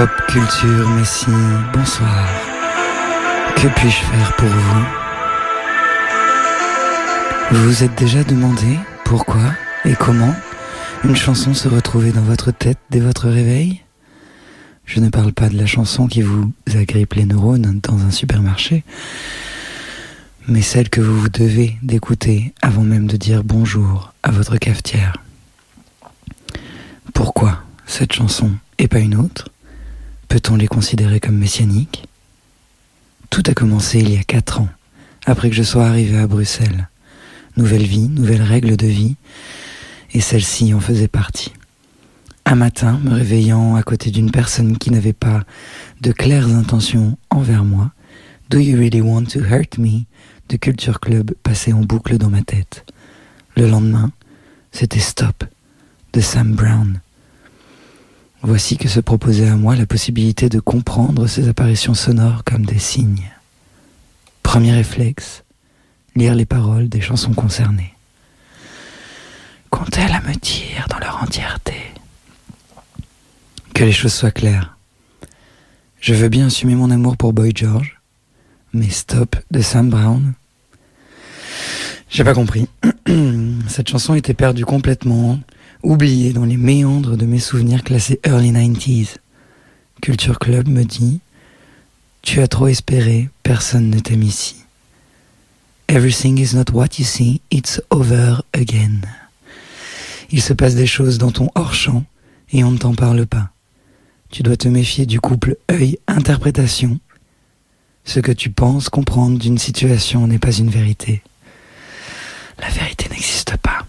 Pop Culture Messi, bonsoir. Que puis-je faire pour vous? Vous vous êtes déjà demandé pourquoi et comment une chanson se retrouvait dans votre tête dès votre réveil? Je ne parle pas de la chanson qui vous agrippe les neurones dans un supermarché, mais celle que vous vous devez d'écouter avant même de dire bonjour à votre cafetière. Pourquoi cette chanson et pas une autre? Peut-on les considérer comme messianiques? Tout a commencé il y a 4 ans, après que je sois arrivé à Bruxelles. Nouvelle vie, nouvelles règles de vie, et celle-ci en faisait partie. Un matin, me réveillant à côté d'une personne qui n'avait pas de claires intentions envers moi, Do You Really Want to Hurt Me de Culture Club passait en boucle dans ma tête. Le lendemain, c'était Stop de Sam Brown. Voici que se proposait à moi la possibilité de comprendre ces apparitions sonores comme des signes. Premier réflexe, lire les paroles des chansons concernées. Qu'ont-elles à me dire dans leur entièreté? Que les choses soient claires. Je veux bien assumer mon amour pour Boy George, mais Stop de Sam Brown, j'ai pas compris. Cette chanson était perdue complètement, oubliée dans les méandres de mes souvenirs classés early 90s. Culture Club me dit « Tu as trop espéré, personne ne t'aime ici. Everything is not what you see, it's over again. » Il se passe des choses dans ton hors-champ et on ne t'en parle pas. Tu dois te méfier du couple œil-interprétation. Ce que tu penses comprendre d'une situation n'est pas une vérité. La vérité n'existe pas.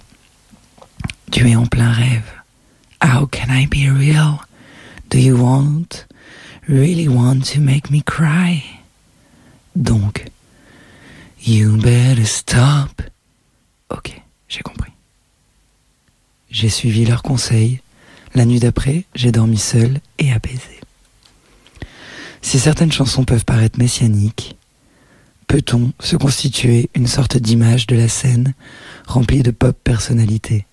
Tu es en plein rêve. How can I be real? Do you really want to make me cry? Donc, you better stop. Ok, j'ai compris. J'ai suivi leurs conseils. La nuit d'après, j'ai dormi seul et apaisé. Si certaines chansons peuvent paraître messianiques, peut-on se constituer une sorte d'image de la scène remplie de pop personnalités?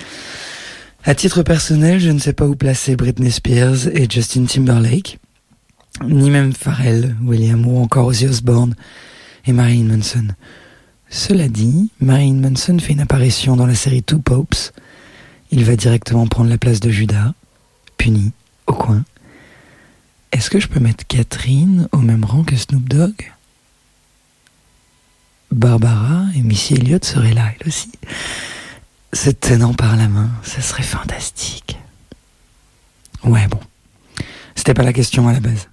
À titre personnel, je ne sais pas où placer Britney Spears et Justin Timberlake, ni même Pharrell Williams ou encore Ozzy Osbourne et Marilyn Manson. Cela dit, Marilyn Manson fait une apparition dans la série Two Popes. Il va directement prendre la place de Judas, puni, au coin. Est-ce que je peux mettre Catherine au même rang que Snoop Dogg? Barbara et Missy Elliott seraient là, elle aussi. Se tenant par la main, ce serait fantastique. Ouais, bon. C'était pas la question à la base.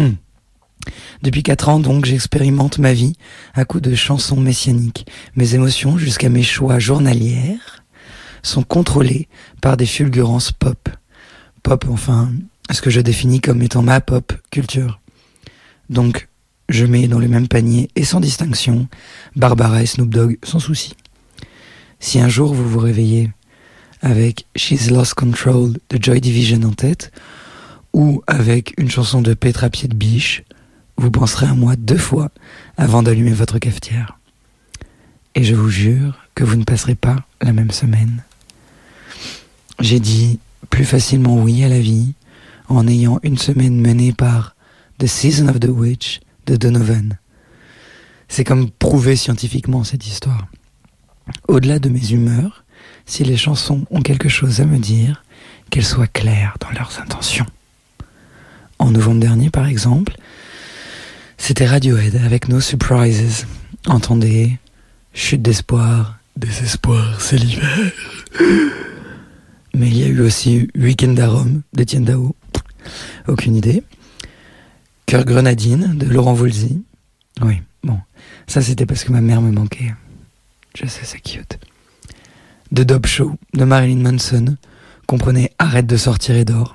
Depuis 4 ans, donc, j'expérimente ma vie à coups de chansons messianiques. Mes émotions, jusqu'à mes choix journalières, sont contrôlées par des fulgurances pop. Pop, enfin, ce que je définis comme étant ma pop culture. Donc, je mets dans le même panier, et sans distinction, Barbara et Snoop Dogg, sans souci. Si un jour vous vous réveillez avec She's Lost Control de Joy Division en tête, ou avec une chanson de Petra Pied de Biche, vous penserez à moi 2 fois avant d'allumer votre cafetière. Et je vous jure que vous ne passerez pas la même semaine. J'ai dit plus facilement oui à la vie en ayant une semaine menée par The Season of the Witch de Donovan. C'est comme prouvé scientifiquement cette histoire. Au-delà de mes humeurs, si les chansons ont quelque chose à me dire, qu'elles soient claires dans leurs intentions. En novembre dernier, par exemple, c'était Radiohead avec No Surprises. Entendez, chute d'espoir, désespoir, c'est l'hiver. Mais il y a eu aussi Weekend à Rome d'Étienne Dao, aucune idée. Cœur Grenadine de Laurent Voulzy. Oui, bon, ça c'était parce que ma mère me manquait. Je sais, c'est cute. The Dope Show de Marilyn Manson. Comprenez, arrête de sortir et dors.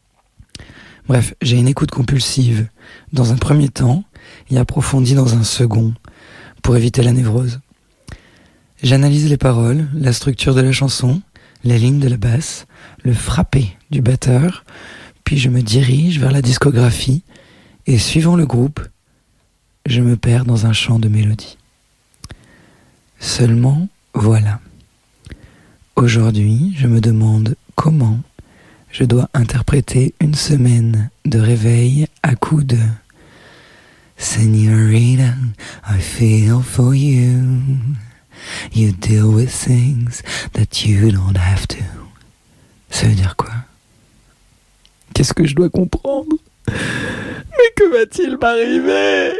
Bref, j'ai une écoute compulsive dans un premier temps et approfondie dans un second pour éviter la névrose. J'analyse les paroles, la structure de la chanson, les lignes de la basse, le frappé du batteur, puis je me dirige vers la discographie et suivant le groupe, je me perds dans un chant de mélodie. Seulement, voilà. Aujourd'hui, je me demande comment je dois interpréter une semaine de réveil à coups de Señorita, I feel for you. You deal with things that you don't have to. Ça veut dire quoi? Qu'est-ce que je dois comprendre? Mais que va-t-il m'arriver?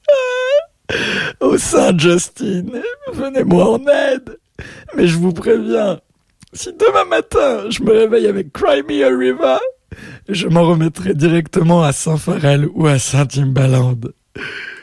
Oh Saint Justin, venez-moi en aide. Mais je vous préviens, si demain matin je me réveille avec Cry Me a River, je m'en remettrai directement à Saint Pharrell ou à Saint Timbaland.